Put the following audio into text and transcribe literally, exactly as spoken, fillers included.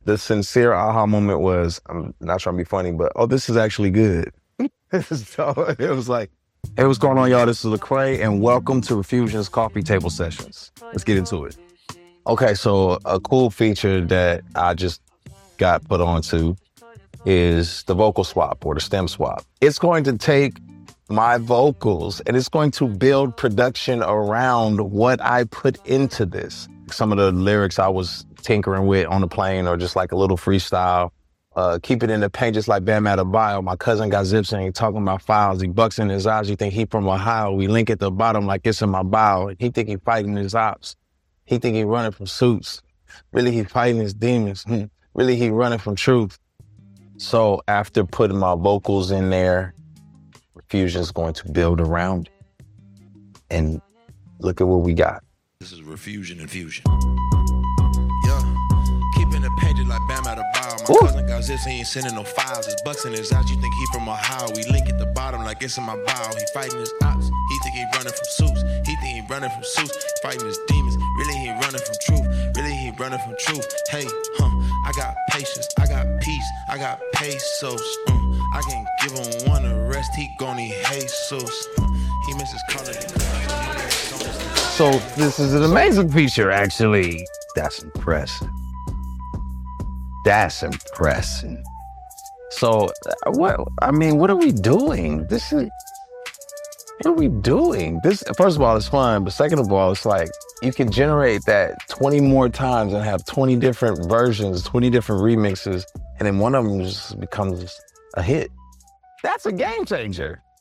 the sincere aha moment was, I'm not trying to be funny, but, oh, this is actually good. So it was like, hey, what's going on, y'all? This is Lecrae, and welcome to Refusion's Coffee Table Sessions. Let's get into it. Okay, so a cool feature that I just got put onto is the vocal swap or the stem swap. It's going to take my vocals and it's going to build production around what I put into this. Some of the lyrics I was tinkering with on the plane or just like a little freestyle. Uh, keep it in the paint just like Bam Adebayo. My cousin got zips and he talking about files. He bucks in his eyes. You think he from Ohio. We link at the bottom like it's in my bio. He think he fighting his ops. He think he running from suits. Really, he fighting his demons. Really, he running from truth. So after putting my vocals in there, Refusion's going to build around it. And look at what we got. This is Refusion and Fusion. Yeah, keeping it painted like Bam Adebayo. My Ooh. cousin got zips, he ain't sending no files. His bucks in his eyes, you think he from Ohio. We link at the bottom like it's in my bio. He fighting his ops. He think he running from suits. He think he running from suits. Fighting his demons. Really, he running from truth. Really, he running from truth. Hey, huh, I got patience. I got peace. I got pesos. Mm, I can give him one arrest. He gon' need Jesus. He misses calling it. So this is an amazing feature, actually. That's impressive. That's impressive. So what, I mean, what are we doing? This is, what are we doing? This, first of all, it's fun, but second of all, it's like, you can generate that twenty more times and have twenty different versions, twenty different remixes, and then one of them just becomes a hit. That's a game changer.